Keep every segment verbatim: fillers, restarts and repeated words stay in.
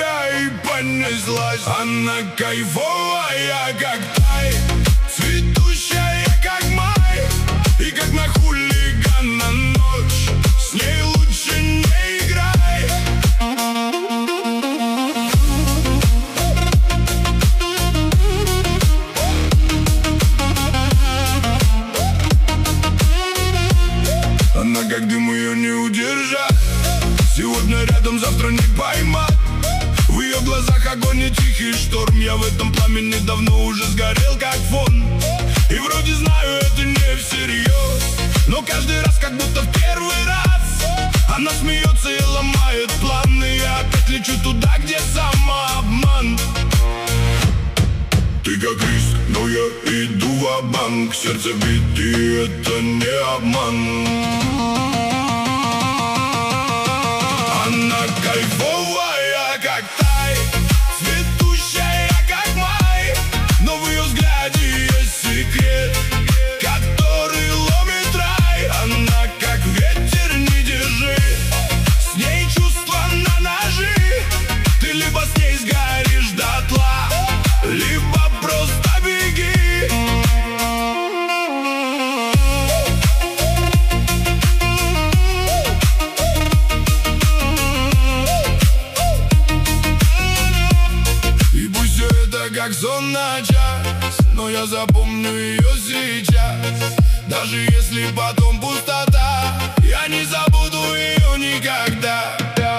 тебя и понеслась. Она кайфовая, как тай, цветущая, как май, и как на хулигана ночь. С ней лучше не играй. Она как дым, ее не удержать. Сегодня рядом, завтра не поймать. В ее глазах огонь и тихий шторм. Я в этом пламени давно уже сгорел, как фон. И вроде знаю, это не всерьез, но каждый раз, как будто в первый раз, она смеется и ломает планы. Я опять лечу туда, где самообман. Ты как риск, но я иду ва-банк. Сердце бит, и это не обман. Она кайфовая, как тай, цветущая, как май, но в ее взгляде есть секрет, который ломит рай. Она как ветер, не держи, с ней чувства на ножи. Ты либо с ней сгоришь дотла, либо просто беги. Как сон на час, но я запомню ее сейчас. Даже если потом пустота, я не забуду ее никогда.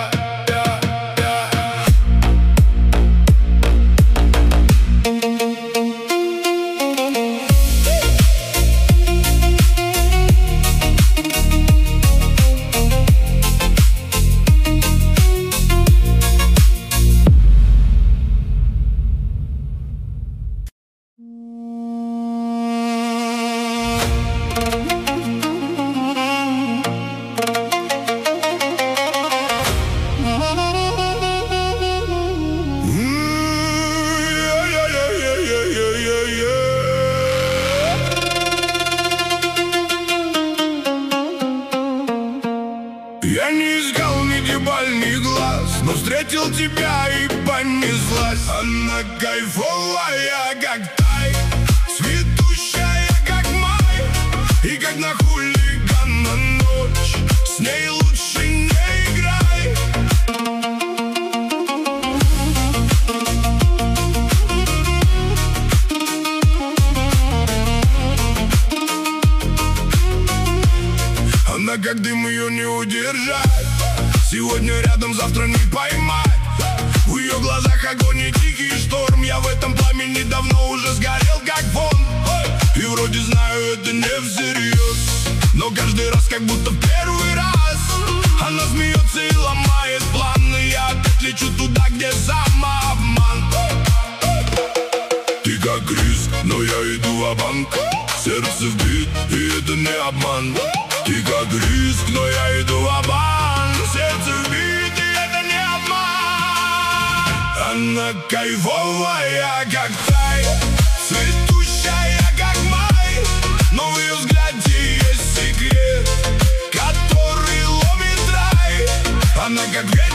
Я не искал ни дебаль, ни глаз, но встретил тебя и понеслась. Она кайфовая, как тай, цветущая, как май, и как на хулигана ночь. С ней лучше не играй. Она как дым, ее не удержать. Сегодня рядом, завтра не поймать. В ее глазах огонь и тихий шторм. Я в этом пламени давно уже сгорел, как фон. И вроде знаю, это не всерьез, но каждый раз, как будто в первый раз, она смеется и ломает планы. Я опять лечу туда, где самообман. Ты как риск, но я иду ва-банк. Сердце вбит, и это не обман. Ты как риск, но я иду ва-банк. Сердце вбит, и это не обман. Она кайфовая, как тай, цветущая, как май, но в ее взгляде есть секрет, который ломит рай. Она как ветер,